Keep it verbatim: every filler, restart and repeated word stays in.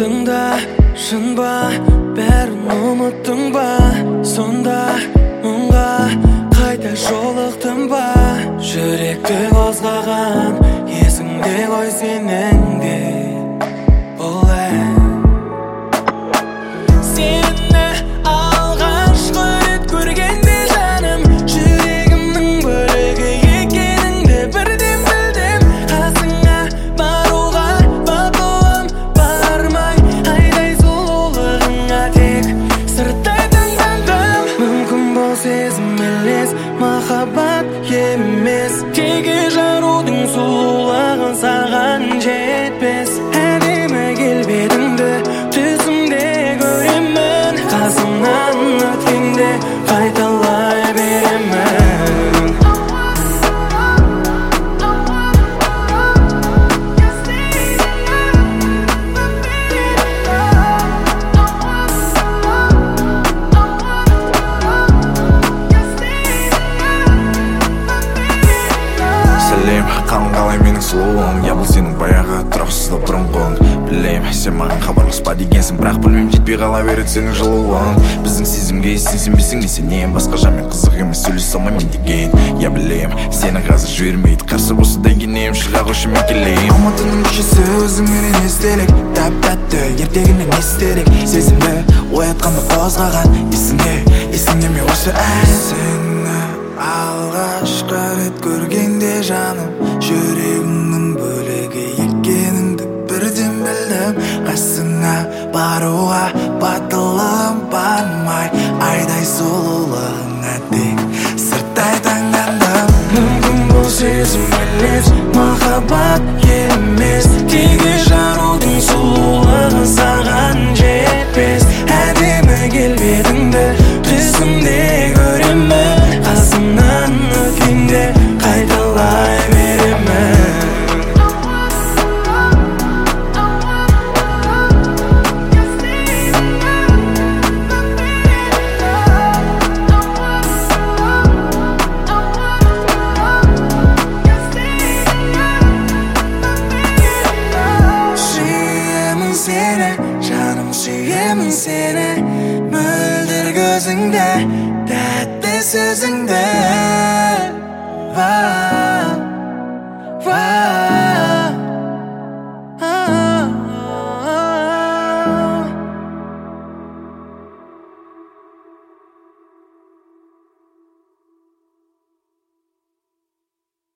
Tыңда, шын ба, бәрін ұмыттың ба? Сонда мұңға қайта жолықтың ба? Жүректі қозғаған есіңде ғой сенің де бұл ән. Сені алғашқы рет көргенде жаным, жүрегімнің бөлігі екеніңді бірден білдім. Қасыңа баруға батылым бармай, айдай сұлулығыңа тек сырттай таңдандым. Мүмкін бұл сезім елес, махаббат емес, теге жарудың сұлулығын саған жетпес. Әдемі келбетіңді түсімде көремін, қасымнан өткенде қайталай беремін. Сәлем, қалың қалай менің сұлуым? Я бұл сенің баяғы тұрақсызда бұрынғың. Білем, сен маған хабарласпа дегенсің, бірақ білмем, жетпей қала береді сенің жылуың. Біздің сезімге сен сенбесең не сенем, басқа жанмен қызық емес сөйлесе алмаймын деген. Я білем, сені қазір жібермейді, қарсы болса да енем, шыға қойшы мен келейін. Алматының көшесі өзіңмен естелік, тәп-тәтті ертегінен естерек, сезімді оятқанды қозғаған есіңе, есіңе ме осы ән? Сені алғашқы рет көргенде жаным, жүрегімнің бөлігі екеніңді бірден білдім. Қасыңа баруға батылым бармай, айдай сұлулығыңа тек сырттай таңдандым. Мүмкін бұл сезім елес, махаббат емес, теге жарудың сұлулығы саған жетпес. Әдемі келбетіңді түсімде көремін, қасымнан өткенде қайталай беремін. Сүйемін сені, жаным сүйемін сені, мөлдір көзіңді, тәтті сөзіңді.